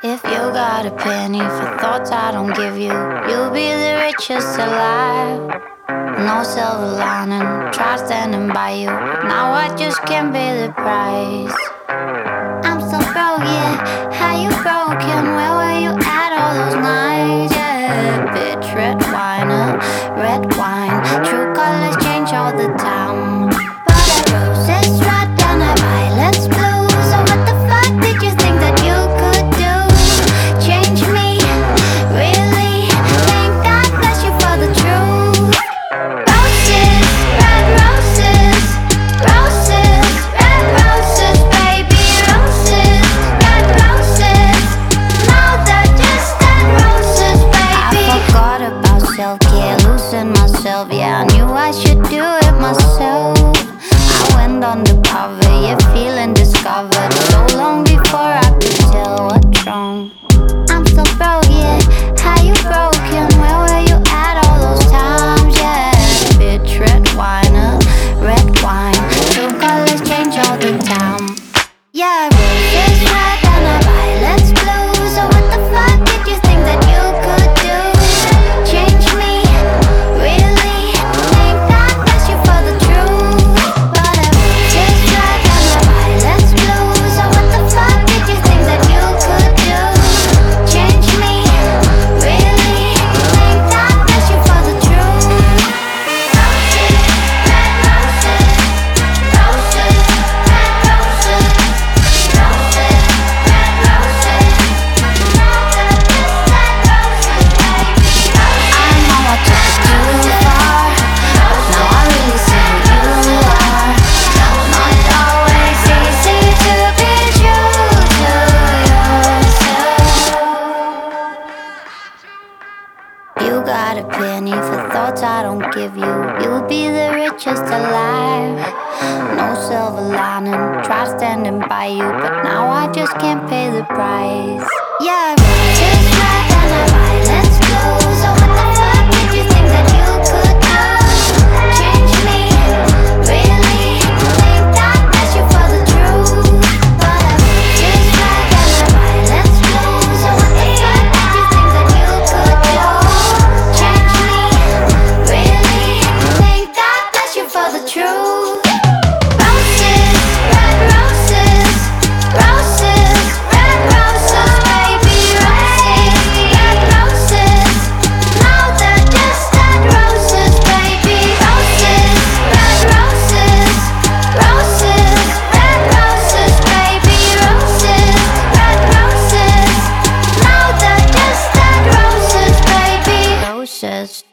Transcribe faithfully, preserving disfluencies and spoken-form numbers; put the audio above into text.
If you got a penny for thoughts I don't give you, you'll be the richest alive. No silver lining, try standing by you, but now I just can't pay the price. I'm so broke, yeah, how you broken? Where were you at all those nights? Yeah, bitch, red wine, uh, red wine. True colors change all the time. But the roses red and the violets blue. So what the fuck did you think that you could do? Change me, really? Thank God bless you for the truth. Roses, red roses, roses, red roses, baby, roses, red roses. Now they're just dead roses, baby. I forgot about self-care, losing myself. Yeah, I knew I should do it myself. I went undercover, yeah, feeling discovered. So long before I could tell what's wrong. I'm so broke, yeah, how you broken? Where were you at all those times? Yeah, bitch, red wine, uh, red wine. True colors change all the time. Yeah, roses red and the violets blue. So what the fuck did you think that you could do? Change me, really? Thank God bless you for the truth. But the roses red and the violets blue. So what the fuck did you think that you could do? Change me, really? Thank God bless you for the truth. Roses, red roses, roses, red roses, roses, red roses. Now they're just dead roses, baby. I know I took it too far, but now I really see who you are. Not always easy to be true to yourself. You got a penny for thoughts I don't give you. You'll be the richest alive. No silver lining, try standing by you, but now I just can't pay the price. Yeah, roses red and the violets blue. So what the fuck did you think that you could do? Change me, really? Thank God bless you for the truth. But the roses red and the violets blue. So what the fuck did you think that you could do? Change me, really? Thank God bless you for the truth. Roses, red roses, roses, red roses, baby, roses, red roses. Now they're just dead roses, baby, roses, red roses, roses, red roses, baby, roses, red roses. Now they're just dead roses, baby, roses.